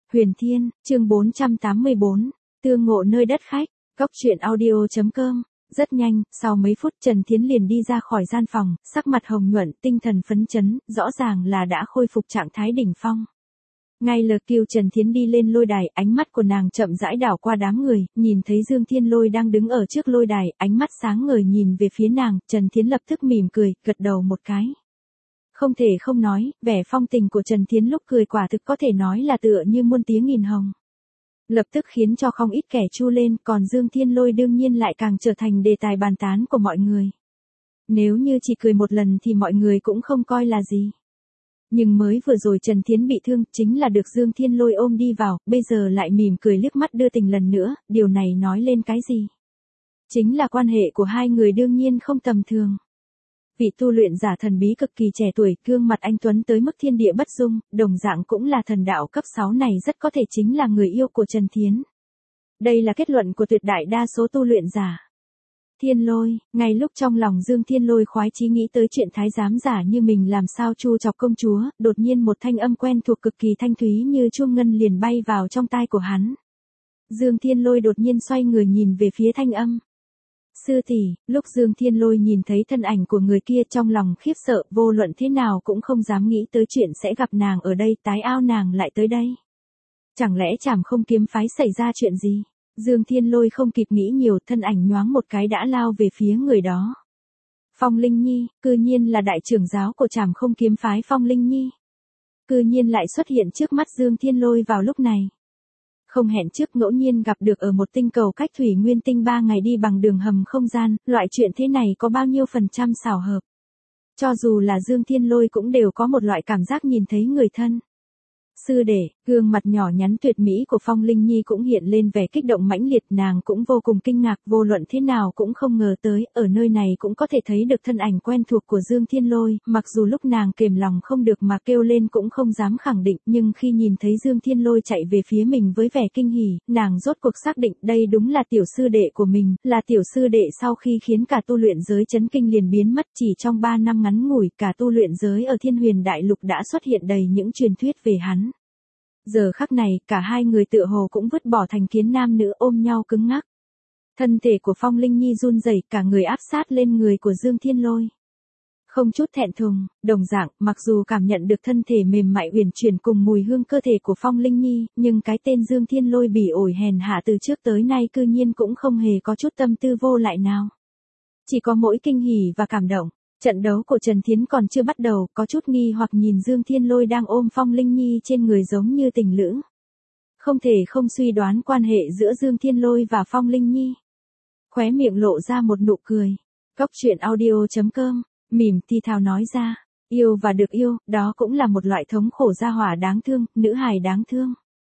Huyền Thiên, chương 484, tương ngộ nơi đất khách, Cốc Truyện Audio.com. Rất nhanh, sau mấy phút Trần Thiến liền đi ra khỏi gian phòng, sắc mặt hồng nhuận, tinh thần phấn chấn, rõ ràng là đã khôi phục trạng thái đỉnh phong. Ngay lờ kêu Trần Thiến đi lên lôi đài, ánh mắt của nàng chậm rãi đảo qua đám người, nhìn thấy Dương Thiên Lôi đang đứng ở trước lôi đài, ánh mắt sáng ngời nhìn về phía nàng, Trần Thiến lập tức mỉm cười, gật đầu một cái. Không thể không nói, vẻ phong tình của Trần Thiến lúc cười quả thực có thể nói là tựa như muôn tiếng nghìn hồng. Lập tức khiến cho không ít kẻ chu lên, còn Dương Thiên Lôi đương nhiên lại càng trở thành đề tài bàn tán của mọi người. Nếu như chỉ cười một lần thì mọi người cũng không coi là gì. Nhưng mới vừa rồi Trần Thiến bị thương, chính là được Dương Thiên Lôi ôm đi vào, bây giờ lại mỉm cười liếc mắt đưa tình lần nữa, điều này nói lên cái gì? Chính là quan hệ của hai người đương nhiên không tầm thường. Vị tu luyện giả thần bí cực kỳ trẻ tuổi, gương mặt anh tuấn tới mức thiên địa bất dung, đồng dạng cũng là thần đạo cấp 6 này rất có thể chính là người yêu của Trần Thiến. Đây là kết luận của tuyệt đại đa số tu luyện giả. Thiên Lôi, ngay lúc trong lòng Dương Thiên Lôi khoái chí nghĩ tới chuyện thái giám giả như mình làm sao chu chọc công chúa, đột nhiên một thanh âm quen thuộc cực kỳ thanh thúy như chuông ngân liền bay vào trong tai của hắn. Dương Thiên Lôi đột nhiên xoay người nhìn về phía thanh âm. Sư tỷ, lúc Dương Thiên Lôi nhìn thấy thân ảnh của người kia trong lòng khiếp sợ, vô luận thế nào cũng không dám nghĩ tới chuyện sẽ gặp nàng ở đây, tái ao nàng lại tới đây. Chẳng lẽ Trảm Không Kiếm phái xảy ra chuyện gì? Dương Thiên Lôi không kịp nghĩ nhiều, thân ảnh nhoáng một cái đã lao về phía người đó. Phong Linh Nhi, cư nhiên là đại trưởng giáo của Trảm Không Kiếm phái Phong Linh Nhi. Cư nhiên lại xuất hiện trước mắt Dương Thiên Lôi vào lúc này. Không hẹn trước, ngẫu nhiên gặp được ở một tinh cầu cách Thủy Nguyên Tinh 3 ngày đi bằng đường hầm không gian, loại chuyện thế này có bao nhiêu phần trăm xảo hợp. Cho dù là Dương Thiên Lôi cũng đều có một loại cảm giác nhìn thấy người thân. Sư đệ, gương mặt nhỏ nhắn tuyệt mỹ của Phong Linh Nhi cũng hiện lên vẻ kích động mãnh liệt, nàng cũng vô cùng kinh ngạc, vô luận thế nào cũng không ngờ tới, ở nơi này cũng có thể thấy được thân ảnh quen thuộc của Dương Thiên Lôi, mặc dù lúc nàng kềm lòng không được mà kêu lên cũng không dám khẳng định, nhưng khi nhìn thấy Dương Thiên Lôi chạy về phía mình với vẻ kinh hỉ, nàng rốt cuộc xác định đây đúng là tiểu sư đệ của mình, là tiểu sư đệ sau khi khiến cả tu luyện giới chấn kinh liền biến mất, chỉ trong 3 năm ngắn ngủi, cả tu luyện giới ở Thiên Huyền Đại Lục đã xuất hiện đầy những truyền thuyết về hắn. Giờ khắc này, cả hai người tựa hồ cũng vứt bỏ thành kiến nam nữ ôm nhau cứng ngắc. Thân thể của Phong Linh Nhi run rẩy, cả người áp sát lên người của Dương Thiên Lôi. Không chút thẹn thùng, đồng dạng, mặc dù cảm nhận được thân thể mềm mại uyển chuyển cùng mùi hương cơ thể của Phong Linh Nhi, nhưng cái tên Dương Thiên Lôi bỉ ổi hèn hạ từ trước tới nay cư nhiên cũng không hề có chút tâm tư vô lại nào. Chỉ có mỗi kinh hỉ và cảm động. Trận đấu của Trần Thiến còn chưa bắt đầu, có chút nghi hoặc nhìn Dương Thiên Lôi đang ôm Phong Linh Nhi trên người giống như tình lữ. Không thể không suy đoán quan hệ giữa Dương Thiên Lôi và Phong Linh Nhi. Khóe miệng lộ ra một nụ cười. Cốc Truyện Audio.com, mỉm thì thào nói ra, yêu và được yêu, đó cũng là một loại thống khổ gia hỏa đáng thương, nữ hài đáng thương.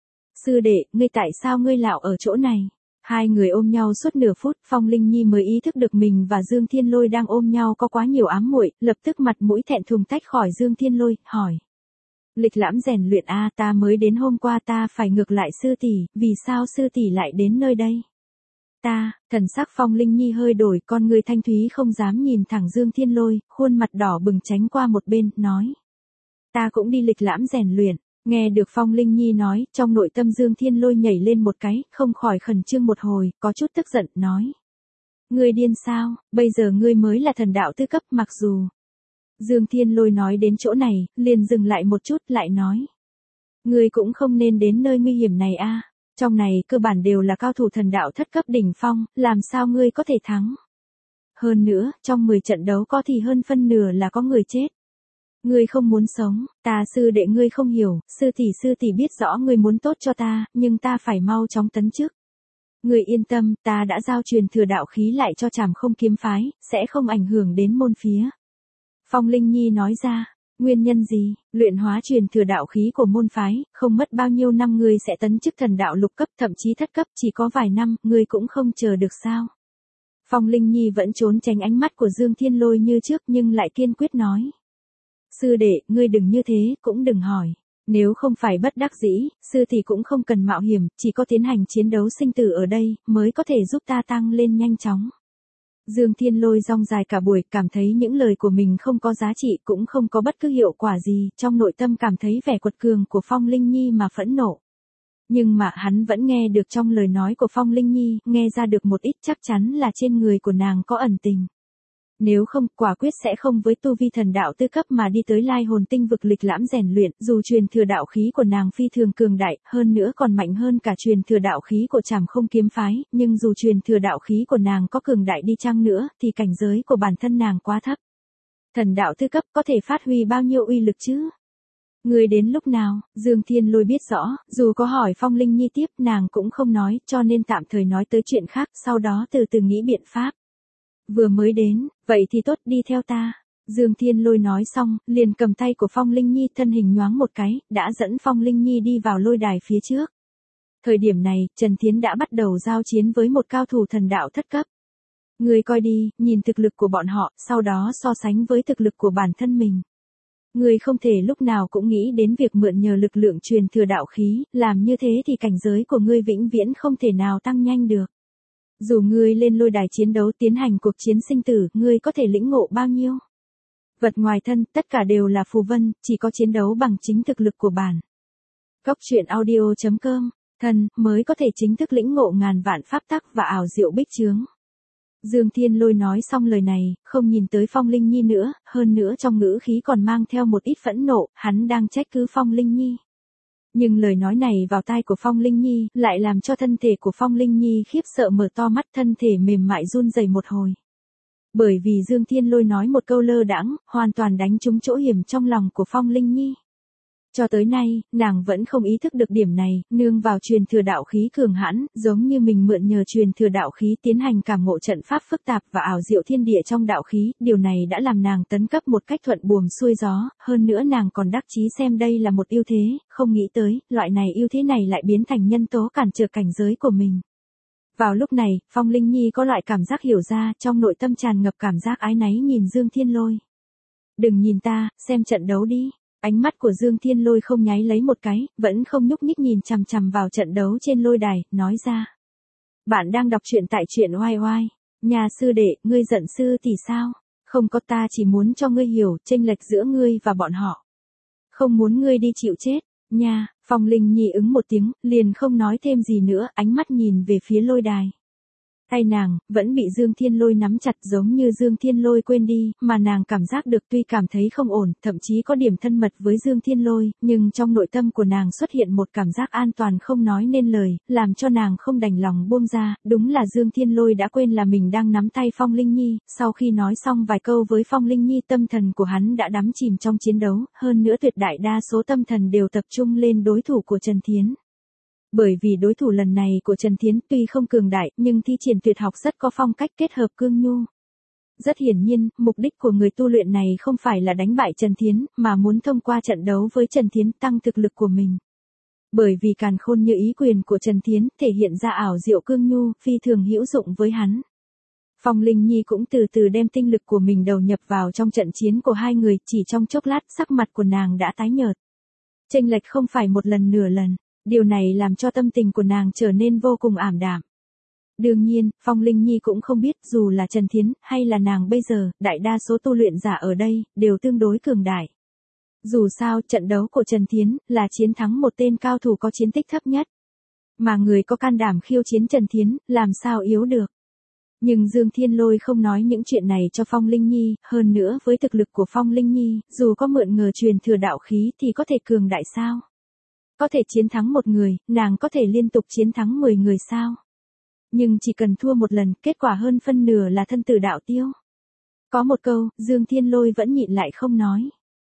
Sư đệ, ngươi tại sao ngươi lạo ở chỗ này? Hai người ôm nhau suốt nửa phút, Phong Linh Nhi mới ý thức được mình và Dương Thiên Lôi đang ôm nhau có quá nhiều ám muội, lập tức mặt mũi thẹn thùng tách khỏi Dương Thiên Lôi, hỏi. Lịch lãm rèn luyện a, ta mới đến hôm qua, ta phải ngược lại sư tỷ, vì sao sư tỷ lại đến nơi đây? Thần sắc Phong Linh Nhi hơi đổi, con người thanh thúy không dám nhìn thẳng Dương Thiên Lôi, khuôn mặt đỏ bừng tránh qua một bên, nói. Ta cũng đi lịch lãm rèn luyện. Nghe được Phong Linh Nhi nói, trong nội tâm Dương Thiên Lôi nhảy lên một cái, không khỏi khẩn trương một hồi, có chút tức giận, nói. Ngươi điên sao, bây giờ ngươi mới là thần đạo tứ cấp, mặc dù. Dương Thiên Lôi nói đến chỗ này, liền dừng lại một chút, lại nói. Ngươi cũng không nên đến nơi nguy hiểm này a. Trong này cơ bản đều là cao thủ thần đạo thất cấp đỉnh phong, làm sao ngươi có thể thắng. Hơn nữa, trong 10 trận đấu có thì hơn phân nửa là có người chết. Ngươi không muốn sống, ta sư đệ ngươi không hiểu, sư tỷ biết rõ ngươi muốn tốt cho ta, nhưng ta phải mau chóng tấn chức. Ngươi yên tâm, ta đã giao truyền thừa đạo khí lại cho Trảm Không Kiếm phái, sẽ không ảnh hưởng đến môn phía. Phong Linh Nhi nói ra, nguyên nhân gì? Luyện hóa truyền thừa đạo khí của môn phái, không mất bao nhiêu năm ngươi sẽ tấn chức thần đạo lục cấp, thậm chí thất cấp, chỉ có vài năm, ngươi cũng không chờ được sao? Phong Linh Nhi vẫn trốn tránh ánh mắt của Dương Thiên Lôi như trước nhưng lại kiên quyết nói. Sư đệ, ngươi đừng như thế, cũng đừng hỏi. Nếu không phải bất đắc dĩ, sư thì cũng không cần mạo hiểm, chỉ có tiến hành chiến đấu sinh tử ở đây, mới có thể giúp ta tăng lên nhanh chóng. Dương Thiên Lôi rong dài cả buổi, cảm thấy những lời của mình không có giá trị, cũng không có bất cứ hiệu quả gì, trong nội tâm cảm thấy vẻ quật cường của Phong Linh Nhi mà phẫn nộ. Nhưng mà hắn vẫn nghe được trong lời nói của Phong Linh Nhi, nghe ra được một ít, chắc chắn là trên người của nàng có ẩn tình. Nếu không, quả quyết sẽ không với tu vi thần đạo tư cấp mà đi tới Lai Hồn Tinh vực lịch lãm rèn luyện, dù truyền thừa đạo khí của nàng phi thường cường đại, hơn nữa còn mạnh hơn cả truyền thừa đạo khí của Trảm Không kiếm phái, nhưng dù truyền thừa đạo khí của nàng có cường đại đi chăng nữa, thì cảnh giới của bản thân nàng quá thấp. Thần đạo tư cấp có thể phát huy bao nhiêu uy lực chứ? Người đến lúc nào? Dương Thiên Lôi biết rõ, dù có hỏi Phong Linh Nhi tiếp, nàng cũng không nói, cho nên tạm thời nói tới chuyện khác, sau đó từ từ nghĩ biện pháp. Vừa mới đến, vậy thì tốt, đi theo ta. Dương Thiên Lôi nói xong, liền cầm tay của Phong Linh Nhi, thân hình nhoáng một cái, đã dẫn Phong Linh Nhi đi vào lôi đài phía trước. Thời điểm này, Trần Thiến đã bắt đầu giao chiến với một cao thủ thần đạo thất cấp. Người coi đi, nhìn thực lực của bọn họ, sau đó so sánh với thực lực của bản thân mình. Người không thể lúc nào cũng nghĩ đến việc mượn nhờ lực lượng truyền thừa đạo khí, làm như thế thì cảnh giới của ngươi vĩnh viễn không thể nào tăng nhanh được. Dù ngươi lên lôi đài chiến đấu tiến hành cuộc chiến sinh tử, ngươi có thể lĩnh ngộ bao nhiêu? Vật ngoài thân, tất cả đều là phù vân, chỉ có chiến đấu bằng chính thực lực của bản. Cốc truyện audio.com, thần, mới có thể chính thức lĩnh ngộ ngàn vạn pháp tắc và ảo diệu bích chướng. Dương Thiên Lôi nói xong lời này, không nhìn tới Phong Linh Nhi nữa, hơn nữa trong ngữ khí còn mang theo một ít phẫn nộ, hắn đang trách cứ Phong Linh Nhi. Nhưng lời nói này vào tai của Phong Linh Nhi, lại làm cho thân thể của Phong Linh Nhi khiếp sợ mở to mắt, thân thể mềm mại run rẩy một hồi. Bởi vì Dương Thiên Lôi nói một câu lơ đãng, hoàn toàn đánh trúng chỗ hiểm trong lòng của Phong Linh Nhi. Cho tới nay, nàng vẫn không ý thức được điểm này, nương vào truyền thừa đạo khí cường hãn, giống như mình mượn nhờ truyền thừa đạo khí tiến hành cảm ngộ trận pháp phức tạp và ảo diệu thiên địa trong đạo khí, điều này đã làm nàng tấn cấp một cách thuận buồm xuôi gió, hơn nữa nàng còn đắc chí xem đây là một ưu thế, không nghĩ tới, loại này ưu thế này lại biến thành nhân tố cản trở cảnh giới của mình. Vào lúc này, Phong Linh Nhi có loại cảm giác hiểu ra, trong nội tâm tràn ngập cảm giác ái náy nhìn Dương Thiên Lôi. Đừng nhìn ta, xem trận đấu đi. Ánh mắt của Dương Thiên Lôi không nháy lấy một cái, vẫn không nhúc nhích nhìn chằm chằm vào trận đấu trên lôi đài, nói ra. Bạn đang đọc truyện tại truyện oai oai. Nhà sư đệ, ngươi giận sư thì sao? Không có, ta chỉ muốn cho ngươi hiểu chênh lệch giữa ngươi và bọn họ. Không muốn ngươi đi chịu chết, nha. Phong Linh Nhi ứng một tiếng, liền không nói thêm gì nữa, ánh mắt nhìn về phía lôi đài. Tay nàng, vẫn bị Dương Thiên Lôi nắm chặt giống như Dương Thiên Lôi quên đi, mà nàng cảm giác được tuy cảm thấy không ổn, thậm chí có điểm thân mật với Dương Thiên Lôi, nhưng trong nội tâm của nàng xuất hiện một cảm giác an toàn không nói nên lời, làm cho nàng không đành lòng buông ra, đúng là Dương Thiên Lôi đã quên là mình đang nắm tay Phong Linh Nhi, sau khi nói xong vài câu với Phong Linh Nhi tâm thần của hắn đã đắm chìm trong chiến đấu, hơn nữa tuyệt đại đa số tâm thần đều tập trung lên đối thủ của Trần Thiến. Bởi vì đối thủ lần này của Trần Thiến tuy không cường đại, nhưng thi triển tuyệt học rất có phong cách kết hợp cương nhu. Rất hiển nhiên, mục đích của người tu luyện này không phải là đánh bại Trần Thiến, mà muốn thông qua trận đấu với Trần Thiến tăng thực lực của mình. Bởi vì càn khôn như ý quyền của Trần Thiến thể hiện ra ảo diệu cương nhu, phi thường hữu dụng với hắn. Phong Linh Nhi cũng từ từ đem tinh lực của mình đầu nhập vào trong trận chiến của hai người, chỉ trong chốc lát sắc mặt của nàng đã tái nhợt. Chênh lệch không phải một lần nửa lần. Điều này làm cho tâm tình của nàng trở nên vô cùng ảm đạm. Đương nhiên, Phong Linh Nhi cũng không biết dù là Trần Thiến hay là nàng bây giờ, đại đa số tu luyện giả ở đây, đều tương đối cường đại. Dù sao, trận đấu của Trần Thiến là chiến thắng một tên cao thủ có chiến tích thấp nhất. Mà người có can đảm khiêu chiến Trần Thiến, làm sao yếu được. Nhưng Dương Thiên Lôi không nói những chuyện này cho Phong Linh Nhi, hơn nữa với thực lực của Phong Linh Nhi, dù có mượn ngờ truyền thừa đạo khí thì có thể cường đại sao? Có thể chiến thắng một người, nàng có thể liên tục chiến thắng 10 người sao? Nhưng chỉ cần thua một lần, kết quả hơn phân nửa là thân tử đạo tiêu. Có một câu, Dương Thiên Lôi vẫn nhịn lại không nói.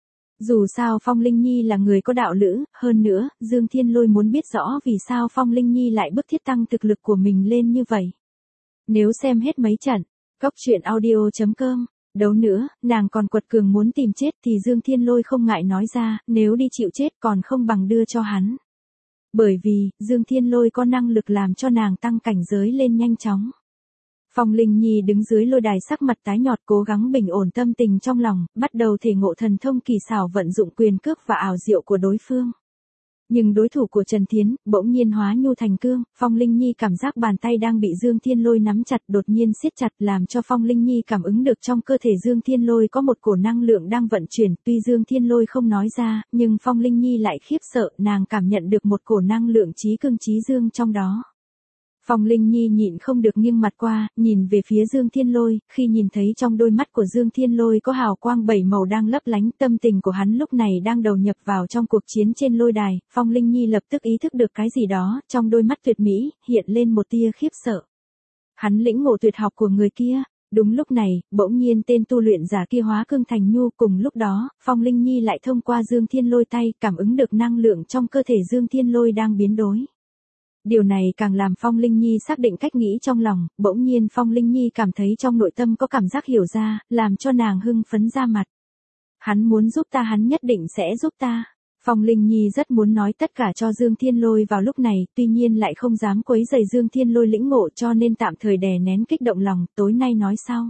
Dù sao Phong Linh Nhi là người có đạo lữ, hơn nữa, Dương Thiên Lôi muốn biết rõ vì sao Phong Linh Nhi lại bức thiết tăng thực lực của mình lên như vậy. Nếu xem hết mấy trận, cốc truyện audio.com, đấu nữa, nàng còn quật cường muốn tìm chết thì Dương Thiên Lôi không ngại nói ra, nếu đi chịu chết còn không bằng đưa cho hắn. Bởi vì, Dương Thiên Lôi có năng lực làm cho nàng tăng cảnh giới lên nhanh chóng. Phong Linh Nhi đứng dưới lôi đài sắc mặt tái nhợt cố gắng bình ổn tâm tình trong lòng, bắt đầu thể ngộ thần thông kỳ xảo vận dụng quyền cước và ảo diệu của đối phương. Nhưng đối thủ của Trần Thiến, bỗng nhiên hóa nhu thành cương, Phong Linh Nhi cảm giác bàn tay đang bị Dương Thiên Lôi nắm chặt đột nhiên siết chặt làm cho Phong Linh Nhi cảm ứng được trong cơ thể Dương Thiên Lôi có một cổ năng lượng đang vận chuyển, tuy Dương Thiên Lôi không nói ra, nhưng Phong Linh Nhi lại khiếp sợ, nàng cảm nhận được một cổ năng lượng trí cương trí dương trong đó. Phong Linh Nhi nhịn không được nghiêng mặt qua, nhìn về phía Dương Thiên Lôi, khi nhìn thấy trong đôi mắt của Dương Thiên Lôi có hào quang 7 màu đang lấp lánh, tâm tình của hắn lúc này đang đầu nhập vào trong cuộc chiến trên lôi đài, Phong Linh Nhi lập tức ý thức được cái gì đó, trong đôi mắt tuyệt mỹ, hiện lên một tia khiếp sợ. Hắn lĩnh ngộ tuyệt học của người kia. Đúng lúc này, bỗng nhiên tên tu luyện giả kia hóa cương thành nhu, cùng lúc đó, Phong Linh Nhi lại thông qua Dương Thiên Lôi tay, cảm ứng được năng lượng trong cơ thể Dương Thiên Lôi đang biến đổi. Điều này càng làm Phong Linh Nhi xác định cách nghĩ trong lòng, bỗng nhiên Phong Linh Nhi cảm thấy trong nội tâm có cảm giác hiểu ra, làm cho nàng hưng phấn ra mặt. Hắn muốn giúp ta, hắn nhất định sẽ giúp ta. Phong Linh Nhi rất muốn nói tất cả cho Dương Thiên Lôi vào lúc này, tuy nhiên lại không dám quấy rầy Dương Thiên Lôi lĩnh ngộ cho nên tạm thời đè nén kích động lòng, tối nay nói sau.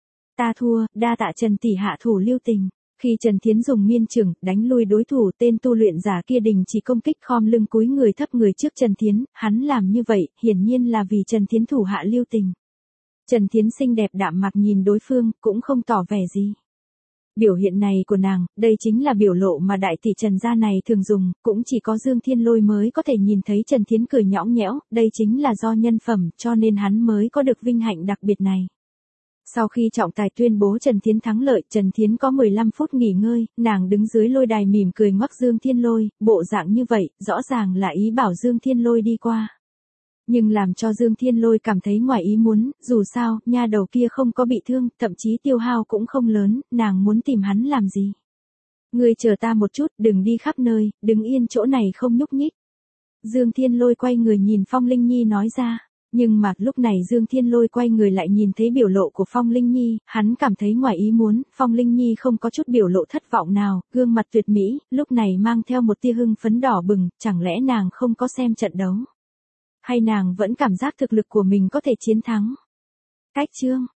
Ta thua, đa tạ Trần tỷ hạ thủ lưu tình. Khi Trần Thiến dùng miên chưởng đánh lui đối thủ, tên tu luyện giả kia đình chỉ công kích, khom lưng cúi người thấp người trước Trần Thiến, hắn làm như vậy, hiển nhiên là vì Trần Thiến thủ hạ lưu tình. Trần Thiến xinh đẹp đạm mạc nhìn đối phương, cũng không tỏ vẻ gì. Biểu hiện này của nàng, đây chính là biểu lộ mà đại tỷ Trần gia này thường dùng, cũng chỉ có Dương Thiên Lôi mới có thể nhìn thấy Trần Thiến cười nhõng nhẽo, đây chính là do nhân phẩm, cho nên hắn mới có được vinh hạnh đặc biệt này. Sau khi trọng tài tuyên bố Trần Thiến thắng lợi, Trần Thiến có 15 phút nghỉ ngơi, nàng đứng dưới lôi đài mỉm cười ngoắc Dương Thiên Lôi, bộ dạng như vậy, rõ ràng là ý bảo Dương Thiên Lôi đi qua. Nhưng làm cho Dương Thiên Lôi cảm thấy ngoài ý muốn, dù sao, nha đầu kia không có bị thương, thậm chí tiêu hao cũng không lớn, nàng muốn tìm hắn làm gì. Ngươi chờ ta một chút, đừng đi khắp nơi, đứng yên chỗ này không nhúc nhích. Dương Thiên Lôi quay người nhìn Phong Linh Nhi nói ra. Nhưng mà lúc này Dương Thiên Lôi quay người lại nhìn thấy biểu lộ của Phong Linh Nhi, hắn cảm thấy ngoài ý muốn, Phong Linh Nhi không có chút biểu lộ thất vọng nào, gương mặt tuyệt mỹ, lúc này mang theo một tia hưng phấn đỏ bừng, chẳng lẽ nàng không có xem trận đấu? Hay nàng vẫn cảm giác thực lực của mình có thể chiến thắng? Cách chương